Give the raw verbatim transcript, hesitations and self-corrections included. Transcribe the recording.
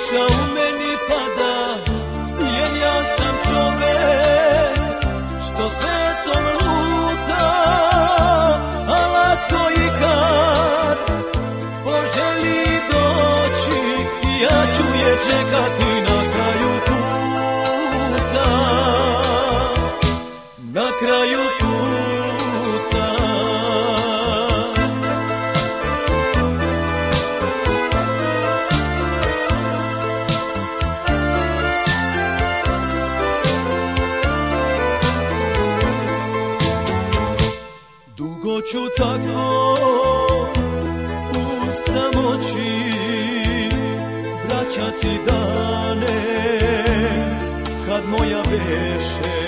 kiša u meni pada, jer ja sam čovek što svetom luta, a lako i kad poželi doći, ja ću je čekati na kraju puta, na kraju puta. Dugo ću tako u samoći vraćati dane kad moja beše